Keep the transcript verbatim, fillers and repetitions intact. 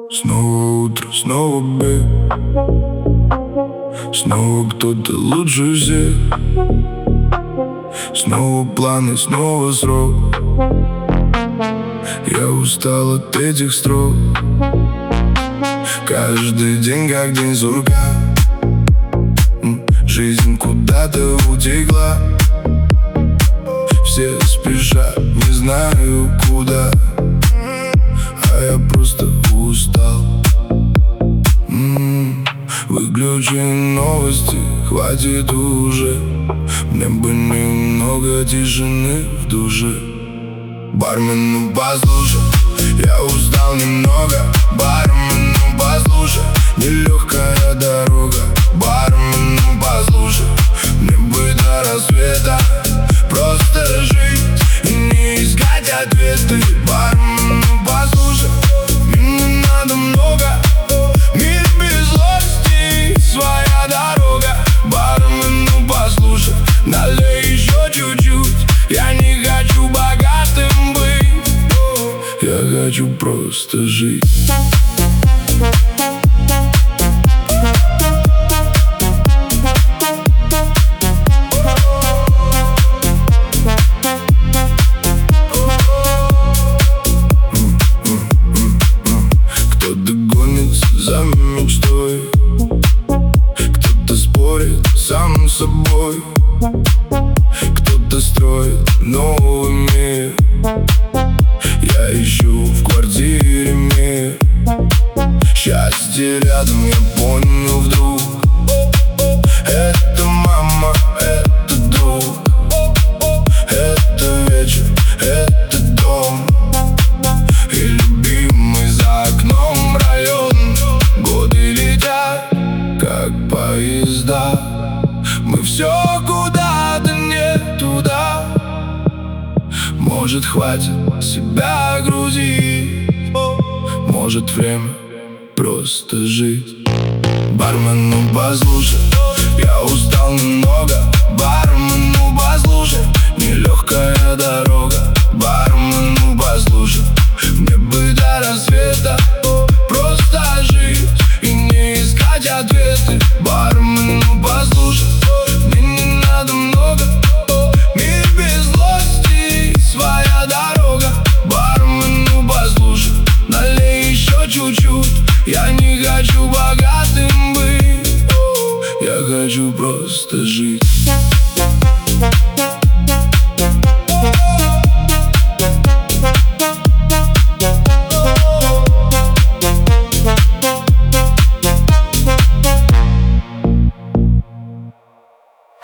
Снова утро, снова бег, снова кто-то лучше всех. Снова планы, снова срок. Я устал от этих строк. Каждый день как день сурка. Жизнь куда-то утекла. Все спешат, не знаю куда. А я просто устал. М-м-м. Выключи новости, хватит уже. Мне бы немного тишины в душе. Бармен, ну послушай, я устал немного. Бармен, ну послушай, нелегкая дорога. Бармен, ну послушай, мне бы до рассвета просто жить и не искать ответы. Бармен, ну послушай, мне не надо много. Мир без злости, своя дорога. Бармен, ну послушай, налей еще чуть-чуть. Я не хочу богатым быть, я хочу просто жить. Кто-то гонится за мечтой, кто-то спорит сам с собой, кто-то строит новый мир. Я ищу в квартире мир. Счастье рядом, я понял вдруг. Это мама, это друг. Это вечер, это дом. И любимый за окном район. Годы летят, как поезда. Мы все куда-то не туда. Может, хватит себя грузить. Может, время просто жить. Бармен, ну послушай, я устал немного. Бармен, ну послушай, нелегкая дорога. Бармен, ну послушай,